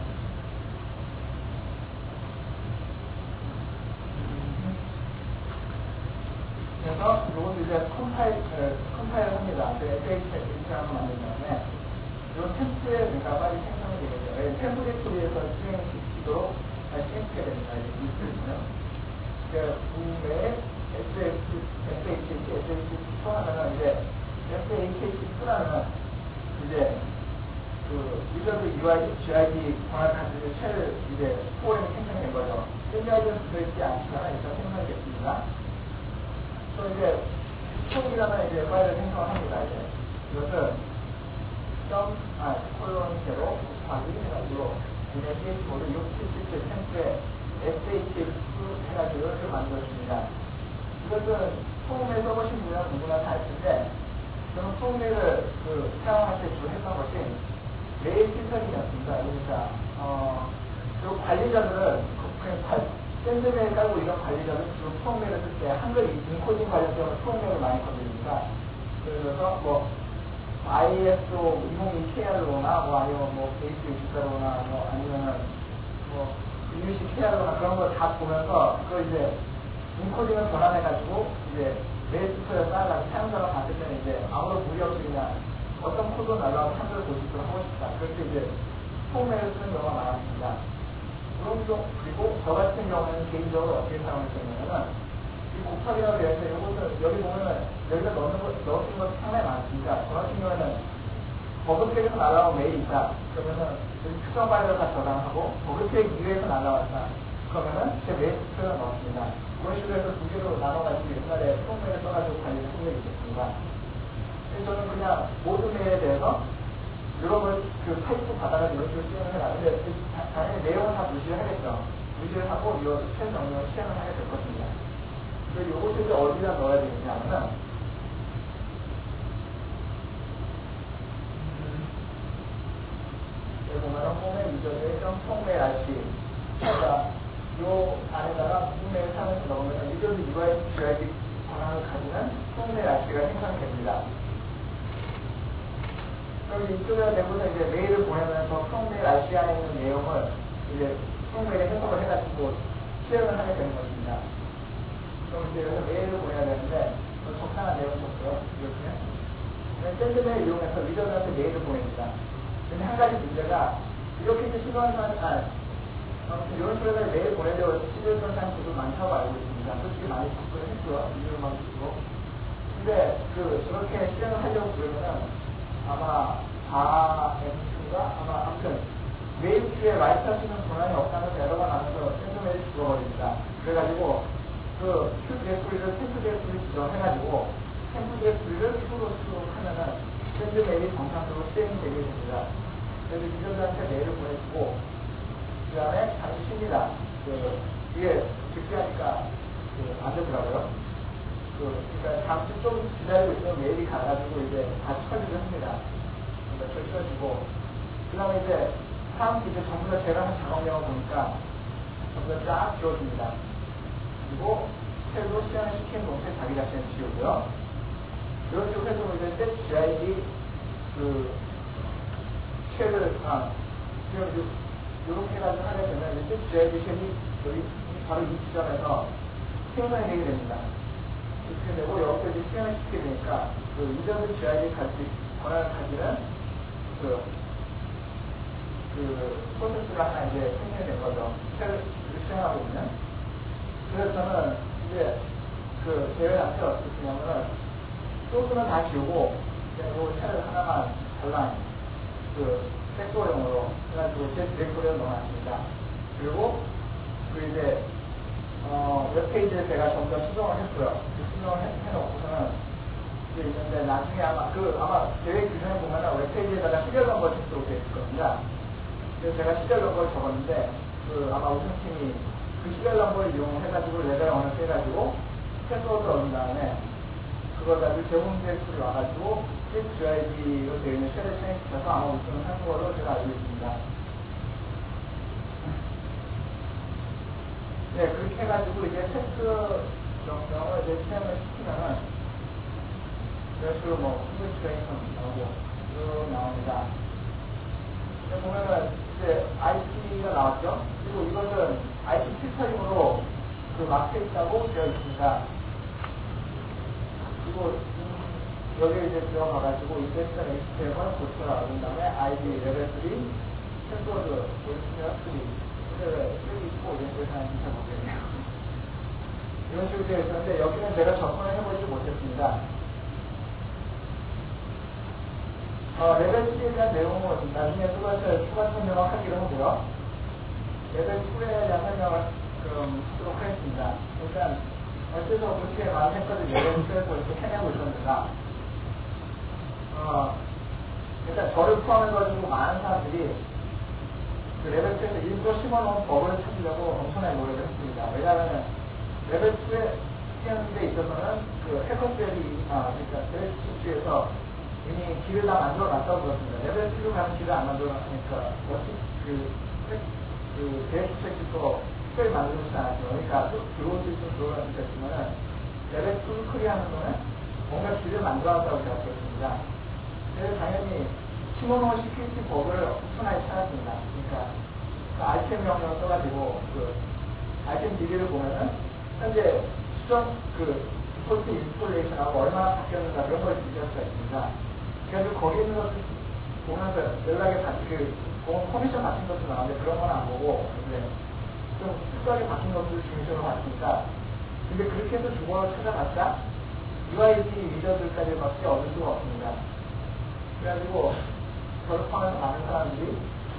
그래서 이것도 이제 컴파일 합니다. 그 FH를 인식하고 만든 다음에 이 템플에 그러니까 빨리 생성이 되겠죠. 템플릿에 서 실행시키도록 시행시켜야 됩니다. 이게 있거든요. 그 국내에 SHH 통하면은 이제 SHH2라는 이제 그 유저들 UID, GID 권한 카드를 쉘 이제 프로그램이 생성된 거죠. UID는 들어있지 않지만 일단 생성이 됐습니다. 또 이제 총이라는 이제 파일을 생성합니다. 이제 이것을 콜론제로 곱하기 해가지고 SH모드 677 템플에 SHX 해가지고 이렇게 만들었습니다. 이것은 소음에 써보신 분은 누구나 다 알 텐데 저는 소음을 사용할 때 주로 했던 것이 메일 필터링이었습니다. 그러니까 그리고 관리자들은 그냥 샌드메일 깔고 이런 관리자들은 주로 소음메일을 쓸 때 한글 인코딩 관련되면 소음메일을 많이 건드립니다. 그래서 뭐 ISO 202KR로나 뭐 아니면 뭐 베이스64로나 뭐 아니면은 뭐 UC KR로나 그런 거 다 보면서 그걸 이제 인코딩을 변환해가지고 이제 메일 필터를 쌓아가지고 사용자가 봤을 때는 이제 아무런 무리 없이 그냥 어떤 코드 날라와서 참조를 볼 수 있도록 하고 싶다. 그렇게 이제 소음메일을 쓰는 경우가 많았습니다. 그리고 저 같은 경우에는 개인적으로 어떻게 사용했냐면은 이 곱하기가 되어 있는데 이것은 여기 보면은 여기다 넣는 것이 상당히 많습니다. 저 같은 경우에는 버그택에서 날라온 메일이 있다. 그러면은 여기 특정 파일을 다 저장하고 버그택 이외에서 날라왔다. 그러면은 제 메일 스크립트를 넣었습니다. 그런 식으로 해서 두 개로 나눠가지고 옛날에 소음메일을 써가지고 관리를 한 적이 있었습니다. 저는 그냥 모든 메일에 대해서 이런 걸 파이프 받아가지고 이런 식으로 시행을 해라. 근데 당연히 내용은 다 무시를 하겠죠. 무시를 하고 이 쉘 명령을 시행을 하게 될 것입니다. 그래서 이것을 이제 어디다 넣어야 되느냐면 여기 보면은 홈의 유저의 통메일 RC 그러니까 이 안에다가 무슨 메일 사면서 넣으면 유저의 UID 권한을 가지는 통메일 RC가 생성이 됩니다. 그럼 이쪽에다 내고서 이제 메일을 보내면서 통메일 RC 안에 있는 내용을 이제 통메일에 해석을 해가지고 수행을 하게 되는 것입니다. 그럼 이제 여기서 메일을 보내야 되는데 적당한 내용이 없고요. 이렇게 샌드메일 이용해서 유저들한테 메일을 보냅니다. 근데 한 가지 문제가 이렇게 이제 시도하는 사람은 이런 식으로 해서 메일 보내려고 시도했던 사람들도 많다고 알고 있습니다. 솔직히 많이 접근을 했고요. 이유만 주고. 근데 저렇게 실행을 하려고 그러면은 아마 4M가 아무튼 메일 큐에 라이트 할 수 있는 권한이 없다는 에러가 나면서 샌드메일이 죽어버립니다. 그래가지고 큐 디렉토리를 템플 디렉토리 지정해가지고 템플 디렉토리를 큐로 하면은 샌드메일이 정상적으로 시행이 되게 됩니다. 그래서 유저들한테 메일을 보내주고 그 다음에 잠시 쉽니다. 이게 듣기하니까 안 되더라고요. 그러니까 잠시 좀 기다리고 있으면 메일이 가가지고 이제 다시 처리를 합니다. 그러니까 쳐주고 그 다음에 이제 사람들이 이제 전부 다 제가 한 작업량을 보니까 전부 다 쫙 지워집니다. 그리고 쉘로 시행을 시킨 놈에 자기 자신을 지우고요. 이런 식으로 해서 이제 set GID 쉘을 이렇게 해가지고 하게 되면 이제 set GID 쉘이 여기 바로 이 지점에서 생성이 되게 됩니다. 이렇게 되고 여기서 이제 시행을 시키게 되니까 유저들 GID 권한을 가지는 프로세스가 하나 이제 생성이 된 거죠. 쉘을 시행하고 있는. 그래서 저는 이제 제외한테 어떻게 쓰냐면은 소스는 다 지우고 그리고 쉘을 하나만 잘라 백도형으로 해가지고 제 디렉토리를 넣어놨습니다. 그리고 이제 웹페이지에 제가 점점 수정을 했고요. 수정을 해놓고서는 이제 있는데 나중에 아마 계획 규정에 보면은 웹페이지에다가 시리얼 넘버를 적도록 되어 있을 겁니다. 그래서 제가 시리얼 넘버를 적었는데 아마 우승팀이 그 시리얼 넘버를 이용해가지고 레벨 언어를 해가지고 패스워드를 얻은 다음에 그걸 가지고 제공 디렉토리 와가지고 GID로 되어 있는 쉘을 시행시켜서 아마 우승을 한 거로 제가 알고 있습니다. 네, 그렇게 해가지고 이제 테스트 명령을 이제 시행을 시키면은 이런 식으로 컴퓨터 트레이닝 나오고 나옵니다. 보면은 이제 IP가 나왔죠. 그리고 이것은 IP 필터링으로 막혀 있다고 되어 있습니다. 그리고 여기에 이제 들어가가지고 인덱션 HTML 고쳐라 그런 다음에 ID 레벨 3 캔소드 보여주면 3 근데 3 있고 이런 걸 하는지 잘 모르겠네요. 이런 식으로 되어 있었는데 여기는 제가 접근을 해보지 못했습니다. 레벨 3에 대한 내용은 나중에 추가 설명을 하기로 하고요. 레벨 2에 대한 설명을 하도록 하겠습니다. 일단 어째서 그렇게 많은 팩터들이 레벨 2에서 이렇게 해내고 있었는가. 일단 저를 포함해가지고 많은 사람들이 그 레벨 2에서 일부러 심어놓은 버그를 찾으려고 엄청나게 노력을 했습니다. 왜냐하면 레벨 2에 쓰는 데 있어서는 그 해커들이 그러니까 레벨 2에서 이미 길을 다 만들어 놨다고 그렇습니다. 레벨 3로 가는 길을 안 만들어 놨으니까 대수 책도 특별히 만들지 않았죠. 그러니까 들어올 수 있으면 들어오라는 뜻이지만 레벨 2를 클리어하는 거는 뭔가 길을 만들어 놨다고 제가 그랬습니다. 그래서 당연히 심어놓은 시큐리티 버그를 엄청나게 찾았습니다. 그러니까 그 아이템 명령을 써가지고 그 아이템 DB를 보면은 현재 수정 디폴트 인스톨레이션하고 얼마나 바뀌었는가 그런 걸 비교할 수가 있습니다. 그래서 거기 있는 것을 보면서 연락에 커미션 바뀐 것도 나오는데 그런 건 안 보고 근데 좀 특수하게 바뀐 것들을 중심으로 봤으니까 근데 그렇게 해서 주번을 찾아봤자 UID 리더들까지밖에 얻을 수가 없습니다. 그래가지고 저를 포함해서 많은 사람들이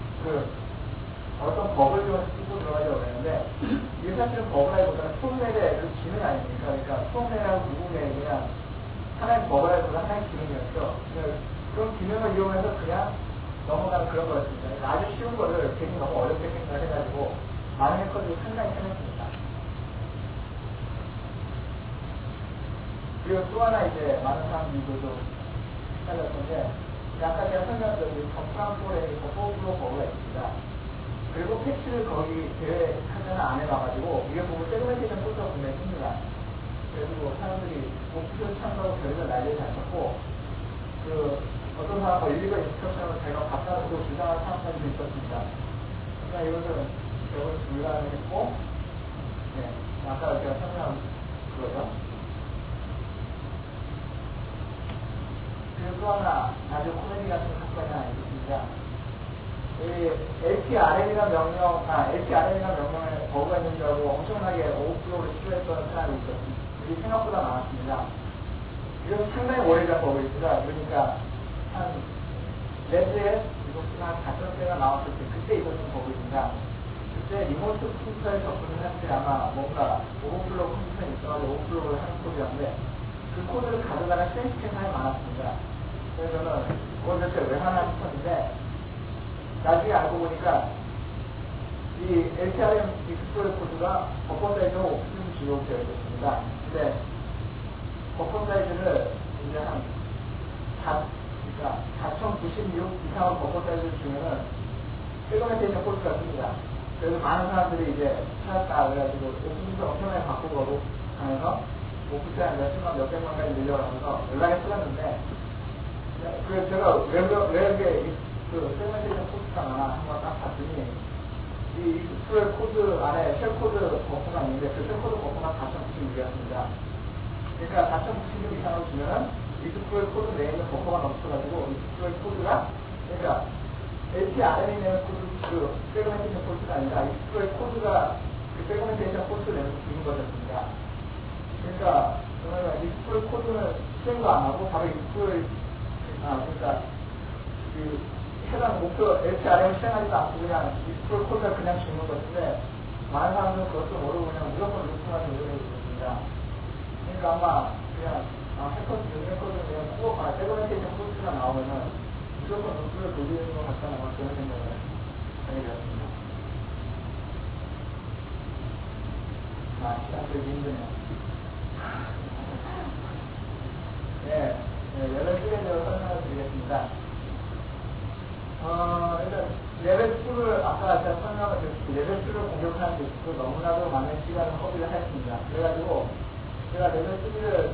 어떤 버그를 좀 쓰고 들어가려고 했는데 이게 사실은 버그라기보다는 소음멜의 기능 아닙니까? 그러니까 소음멜하고 무음멜이 그냥 하나의 버그라기보다 하나의 기능이었죠. 그런 기능을 이용해서 그냥 넘어가는 그런 거였습니다. 그러니까 아주 쉬운 거를 괜히 너무 어렵게 생각해가지고 많은 해커들이 상당히 편했습니다. 그리고 또 하나 이제 많은 사람들도 헷갈렸던데 아까 제가 설명드린 정프랑폴에 포프로 버그가 있습니다. 그리고 패치를 거기 대회하자는 안 해놔가지고 이게 보면 세그멘테이션 포트가 분명히 씁니다. 그래서 사람들이 목표를 참고하고 별의별 난리를 잘 쳤고 어떤 사람은 일리가 인스트럭션을 자기가 바꿔놓고 주장한 사람까지도 있었습니다. 그러니까 이것은 결국 불가능을 했고 아까 제가 설명한 그거죠. 그리고 또 하나 아주 코미디 같은 사건이 하나 있습니다. LPRM이라는 명령에 버그가 있는 줄 알고 엄청나게 오버플로우를 시도했던 사람이 있었습니다. 그게 생각보다 많았습니다. 이건 상당히 오래전 버그입니다. 그러니까 한 레드에 한 4,000대가 나왔을 때 그때 있었던 버그입니다. 그때 리모트 컴퓨터에 접근을 할 때 아마 뭔가 오버플로우 컴퓨터에 있어가지고 오버플로우를 하는 코드였는데 그 코드를 가져다가 실행시킨 사람이 많았습니다. 그래서 저는 그걸 대체 왜 하나 싶었는데 나중에 알고 보니까 이 LTRM 익스플로이 코드가 버퍼 사이즈가 5% 기록되어 있었습니다. 근데 버퍼 사이즈를 이제 그러니까 4096 이상의 버퍼 사이즈를 주면은 세그멘테이션 코드가 씁니다. 그래서 많은 사람들이 이제 찾았다 그래가지고 오픈도 엄청나게 바꾸고 하면서 오픈자에 몇백만까지 늘려가면서 연락이 틀렸는데 그래서 제가 왜 이게 세그멘테이션 코드가 나나 한번 딱 봤더니 이 익스플로이 코드 안에 쉘 코드 버퍼가 있는데 그 쉘 코드 버퍼가 4096이었습니다. 그러니까 4096 이상으로 주면은 익스플로이 코드 내에 있는 버퍼가 넘쳐가지고 익스플로이 코드가 그러니까 LTRM이 내는 코드 세그멘테이션 코드가 아니라 익스플로이 코드가 그 세그멘테이션 코드를 내면서 주는 것이었습니다. 그러니까 익스플로이 코드는 실행도 안 하고 바로 익스플로이 그러니까 해당 목표 LTRM을 실행하지도 않고 그냥 익스플로이 코드가 그냥 주는 것인데 많은 사람들은 그것도 모르고 그냥 무조건 루팅하는 노력을 했습니다. 그러니까 아마 그냥 해커들 그냥 세그멘테이션 코드가 나오면은 무조건 루트를 돌리는 것 같다는 그런 생각을 하게 되었습니다. 시간 되게 힘드네요. 레벨 2에 대해서 설명을 드리겠습니다. 일단 레벨 2를 아까 제가 설명을 드렸듯이 레벨 2를 공격하는 데 있어서 너무나도 많은 시간을 허비를 했습니다. 그래가지고 제가 레벨 3를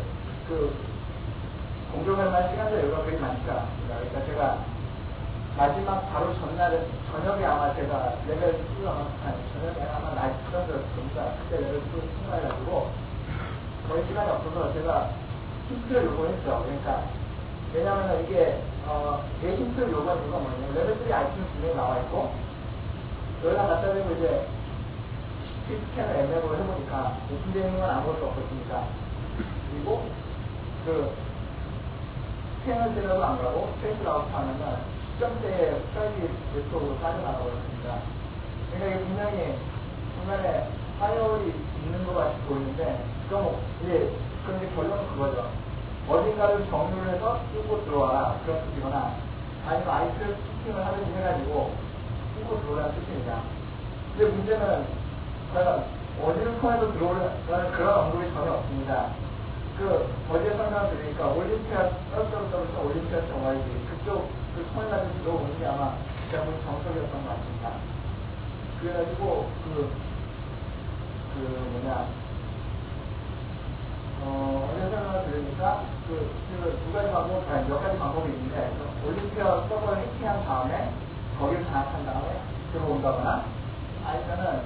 공격할 만한 시간도 여유가 그리 많지가 않습니다. 그러니까 제가 마지막 바로 전날에 저녁에 아마 제가 레벨 2 저녁에 아마 나이트 프런드였습니다. 그때 레벨 2를 통과해가지고 거의 시간이 없어서 제가 힌트를 요구했죠. 그러니까 왜냐하면 이게 내 힌트를 요구한 이유가 뭐냐면 레벨 3 아이템이 분명히 나와 있고 여기다 갖다 대고 이제 스캔을 앱랩으로 해보니까 오픈되는 건 아무것도 없었으니까 그리고 그 스캔을 때려도 안 가고 트레이스 아웃 하면은 시점대에 스트라이크 웹쪽으로 빠져나가버렸습니다. 그러니까 이게 분명히 중간에 파이어홀이 있는 것 같이 보이는데 그럼 이제 그런데 결론은 그거죠. 어딘가를 정리를 해서 뚫고 들어와라 그런 뜻이거나 아니면 아이스를 스팅을 하든지 해가지고 뚫고 들어오라는 뜻입니다. 근데 문제는 과연 어디를 통해서 들어오라는 그런 언급이 전혀 없습니다. 그 어디에 설명을 드리니까 올림피아 떨어져서 올림피아 정화이지 그쪽 그 통해가지고 들어오는 게 아마 대부분 정석이었던 것 같습니다. 그래가지고 어제 설명을 들으니까 두 가지 방법, 몇 가지 방법이 있는데 올림피아 서버를 해킹한 다음에 거기를 장악한 다음에 들어온다거나 아니면은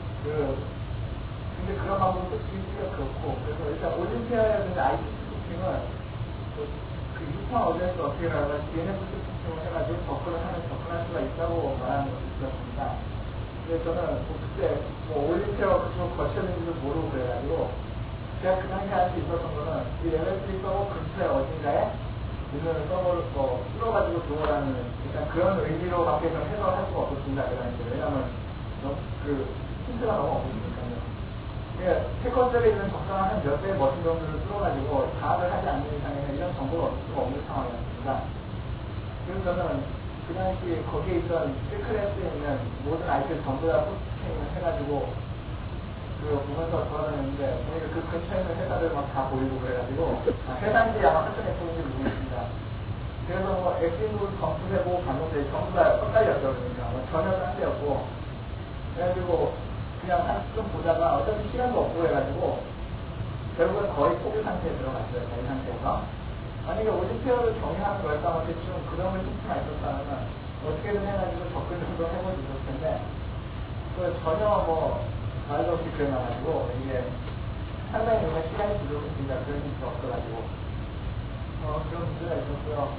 근데 그런 방법도 쓰기가 그렇고 그래서 일단 올림피아라든지 IT 스토킹은 그 유판 어디에서 어떻게 하다가 DNF 스토킹을 해가지고 접근할 수가 있다고 말하는 것도 있었습니다. 그래서 저는 그때 올림피아가 그쪽으로 거쳤는지도 모르고 그래가지고 제가 그 당시에 할 수 있었던 거는 이 레벨 3 서버 근처에 어딘가에 있는 서버를 뚫어가지고 들어오라는 일단 그런 의미로밖에 좀 해석할 수가 없었습니다. 그 당시에. 왜냐면 그 힌트가 너무 없으니까요. 그러니까 해커들에 있는 적당한 한 몇 배의 머신 정도를 뚫어가지고 장악을 하지 않는 이상에는 이런 정보가 없을 수가 없는 상황이었습니다. 그래서 저는 그 당시 거기에 있던 시크릿에 있는 모든 아이들 전부 다 포스팅을 해가지고 보면서 돌아다녔는데 보니까 그 근처에 있는 회사들 막 다 보이고 그래가지고 회사인지 아마 설정에 보는지 모르겠습니다. 그래서 엑스인으로 검수해보고 봤는데 전부 다 헛갈렸죠. 그러니까 전혀 딴 데였고 그래가지고 그냥 한숨 보다가 어차피 시간도 없고 해가지고 결국은 거의 포기 상태에 들어갔어요. 저희 상태에서. 만약에 올림피아를 정의하는 거였다면 대충 그런 힌트가 있었다면 어떻게든 해가지고 접근 정도 해볼 수 있었을 텐데 전혀 말도 없이 그래놔가지고 이게 상당히 정말 시간이 부족했습니다. 그런 힌트가 없어가지고 그런 문제가 있었고요.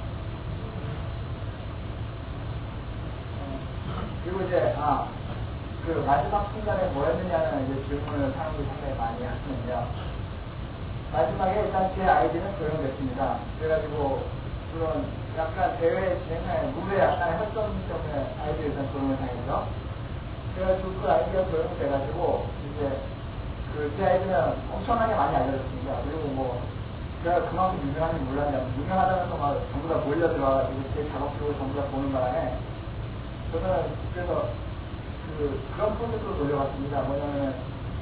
그리고 이제 그 마지막 순간에 뭐였느냐는 이제 질문을 사람들이 상당히 많이 하시는데요. 마지막에 일단 제 아이디는 도용됐습니다. 그래가지고 물론 약간 대회 진행할 룰에 약간의 허점 때문에 아이디 일단 도용을 당했죠. 그래가지고 그 아이디가 도용이 돼가지고 이제 제 아이디는 엄청나게 많이 알려졌습니다. 그리고 제가 그만큼 유명한지 몰랐냐 유명하다면서 막 전부 다 몰려 들어와가지고 제 작업기록을 전부 다 보는 바람에 저는 그래서 그런 프로젝트로 돌려봤습니다. 뭐냐면은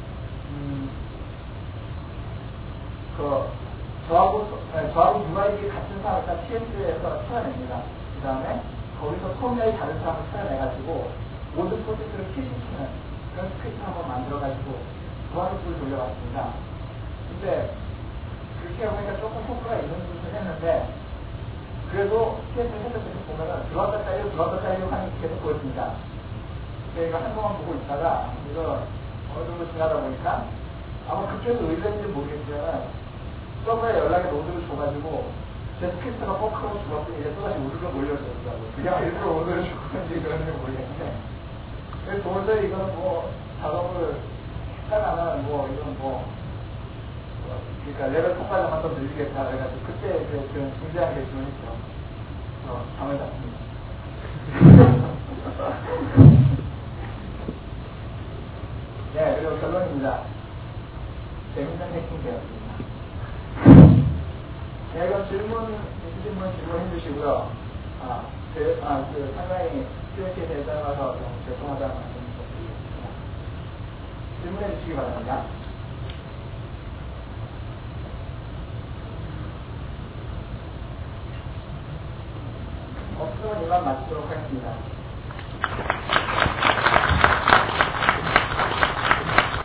저하고 UID 같은 사람을 일단 TS에서 찾아냅니다. 그 다음에 거기서 소멸이 다른 사람을 찾아내가지고 모든 프로젝트를 캐시키는 그런 스크립트 한번 만들어가지고 무한으로 돌려봤습니다. 근데 그렇게 해보니까 조금 효과가 있는 짓을 했는데 그래도 TS를 해서 계속 보면은 들어왔다 깔려 하는 게 계속 보였습니다. 제가 한동안 보고 있다가 이거 어느 정도 지나다 보니까 아마 그쪽에서 의도인지 모르겠지만 서버에 연락에 로드를 줘가지고 제 스크립트가 뻑하고 죽었더니 이제 또다시 우르르 몰려들더라고요. 그냥 일부러 오늘을 죽었는지 그런지 모르겠는데 그래서 도저히 이거는 작업을 했다가는 이건 그러니까 레벨 4까지만 더 늘리겠다 그래가지고 그때 그런 중대한 결심을 했죠. 잠을 잤습니다. 네, 그리고 결론입니다. 재밌는 해킹 되었습니다. 네, 그럼 있으신 분 질문해 주시고요. 상당히 QNC에 대해 따라서 좀 죄송하다는 말씀 드리겠습니다. 질문해 주시기 바랍니다. 없으면 이만 마치도록 하겠습니다.